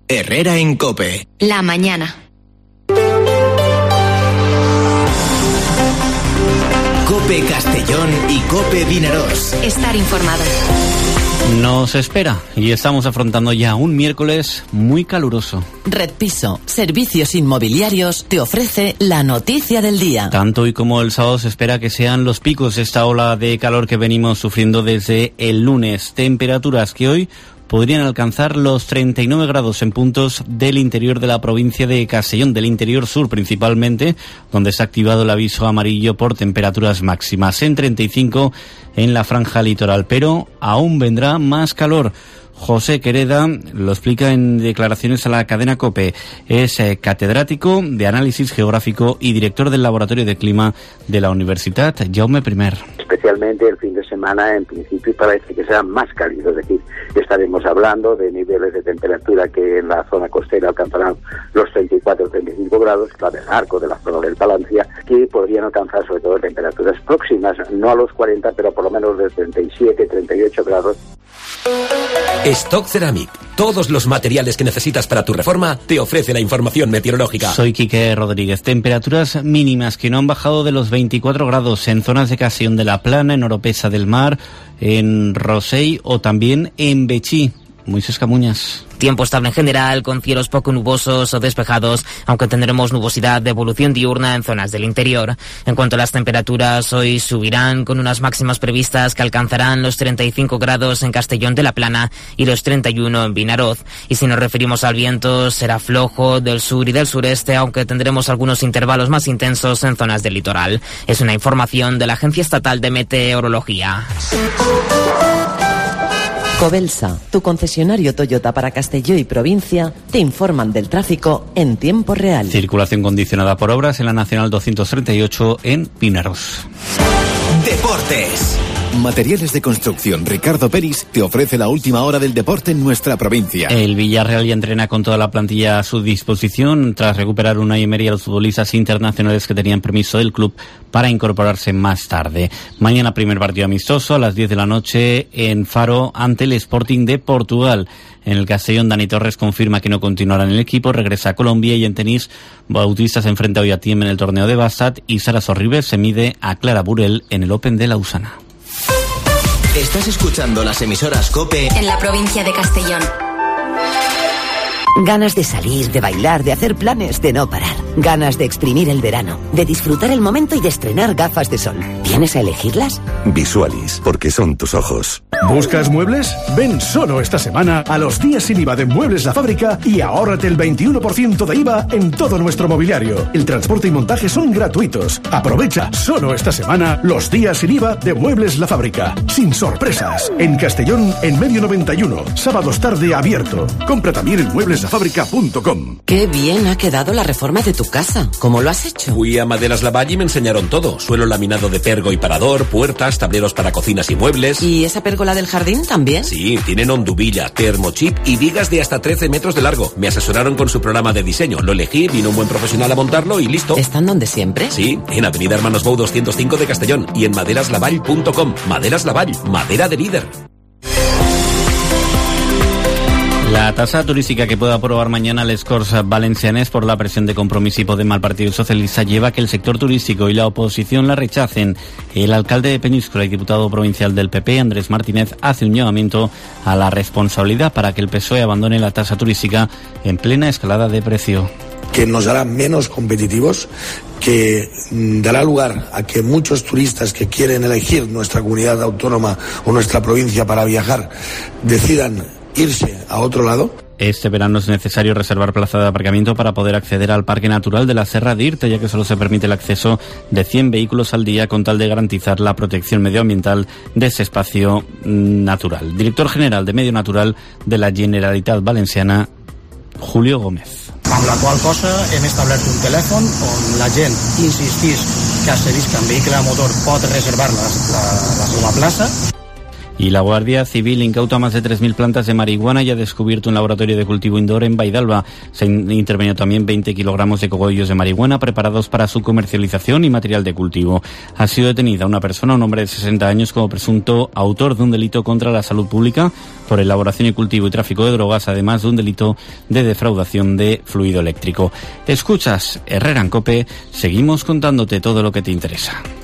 Herrera en COPE. La mañana. COPE Castellón y COPE Vinaròs. Estar informado. Nos espera y estamos afrontando ya un miércoles muy caluroso. Red Piso, servicios inmobiliarios, te ofrece la noticia del día. Tanto hoy como el sábado se espera que sean los picos de esta ola de calor que venimos sufriendo desde el lunes. Temperaturas que hoy podrían alcanzar los 39 grados en puntos del interior de la provincia de Castellón, del interior sur principalmente, donde se ha activado el aviso amarillo por temperaturas máximas, en 35 en la franja litoral, pero aún vendrá más calor. José Quereda lo explica en declaraciones a la cadena COPE. Es catedrático de análisis geográfico y director del Laboratorio de Clima de la Universidad Jaume I. Especialmente el fin de semana, en principio, parece que será más cálido, es decir, estaremos hablando de niveles de temperatura que en la zona costera alcanzarán los 34-35 grados, la del arco de la zona del Palancia, que podrían alcanzar sobre todo temperaturas próximas, no a los 40, pero por lo menos de 37-38 grados. Stock Ceramic. Todos los materiales que necesitas para tu reforma te ofrece la información meteorológica. Soy Quique Rodríguez. Temperaturas mínimas que no han bajado de los 24 grados en zonas de Castellón de la Plana, en Oropesa del Mar, en Rosell o también en Betxí. Moisés Camuñas. Tiempo estable en general, con cielos poco nubosos o despejados, aunque tendremos nubosidad de evolución diurna en zonas del interior. En cuanto a las temperaturas, hoy subirán con unas máximas previstas que alcanzarán los 35 grados en Castellón de la Plana y los 31 en Vinaròs. Y si nos referimos al viento, será flojo del sur y del sureste, aunque tendremos algunos intervalos más intensos en zonas del litoral. Es una información de la Agencia Estatal de Meteorología. Cobelsa, tu concesionario Toyota para Castelló y provincia, te informan del tráfico en tiempo real. Circulación condicionada por obras en la Nacional 238 en Vinaròs. Deportes. Materiales de construcción Ricardo Peris te ofrece la última hora del deporte en nuestra provincia. El Villarreal ya entrena con toda la plantilla a su disposición tras recuperar Unai Emery a los futbolistas internacionales que tenían permiso del club para incorporarse más tarde. Mañana primer partido amistoso a las 10 de la noche en Faro ante el Sporting de Portugal. En el Castellón, Dani Torres confirma que no continuará en el equipo, regresa a Colombia, y en tenis, Bautista se enfrenta hoy a Thiem en el torneo de Bassat y Sara Sorribes se mide a Clara Burel en el Open de Lausana. Estás escuchando las emisoras COPE en la provincia de Castellón. Ganas de salir, de bailar, de hacer planes, de no parar. Ganas de exprimir el verano, de disfrutar el momento y de estrenar gafas de sol. ¿Tienes a elegirlas? Visualis, porque son tus ojos. ¿Buscas muebles? Ven solo esta semana a los días sin IVA de Muebles La Fábrica y ahórrate el 21% de IVA en todo nuestro mobiliario. El transporte y montaje son gratuitos. Aprovecha solo esta semana los días sin IVA de Muebles La Fábrica. Sin sorpresas. En Castellón, en Medio 91. Sábados tarde abierto. Compra también en muebleslafábrica.com. Qué bien ha quedado la reforma de tu casa. ¿Cómo lo has hecho? Fui a Maderas Lavall y me enseñaron todo. Suelo laminado de pergo y parador, puertas, tableros para cocinas y muebles. ¿Y esa pérgola del jardín también? Sí, tienen honduvilla, termochip y vigas de hasta 13 metros de largo. Me asesoraron con su programa de diseño. Lo elegí, vino un buen profesional a montarlo y listo. ¿Están donde siempre? Sí, en Avenida Hermanos Bou 205 de Castellón y en maderaslavall.com. Maderas Lavall, madera de líder. La tasa turística que pueda aprobar mañana les Corts Valencianes por la presión de Compromís y Podem al Partido Socialista lleva a que el sector turístico y la oposición la rechacen. El alcalde de Peñíscola y diputado provincial del PP, Andrés Martínez, hace un llamamiento a la responsabilidad para que el PSOE abandone la tasa turística en plena escalada de precio. Que nos hará menos competitivos, que dará lugar a que muchos turistas que quieren elegir nuestra comunidad autónoma o nuestra provincia para viajar decidan irse a otro lado. Este verano es necesario reservar plaza de aparcamiento para poder acceder al Parque Natural de la Serra d'Irta, ya que solo se permite el acceso de 100 vehículos al día con tal de garantizar la protección medioambiental de ese espacio natural. Director General de Medio Natural de la Generalitat Valenciana, Julio Gómez. Amb la qual cosa hem establert un telèfon on la gent insistís que accedisca en vehicle a motor pot reservar la seva plaça. Y la Guardia Civil incauta más de 3.000 plantas de marihuana y ha descubierto un laboratorio de cultivo indoor en Baidalba. Se han intervenido también 20 kilogramos de cogollos de marihuana preparados para su comercialización y material de cultivo. Ha sido detenida una persona, un hombre de 60 años, como presunto autor de un delito contra la salud pública por elaboración y cultivo y tráfico de drogas, además de un delito de defraudación de fluido eléctrico. Escuchas Herrera en COPE, seguimos contándote todo lo que te interesa.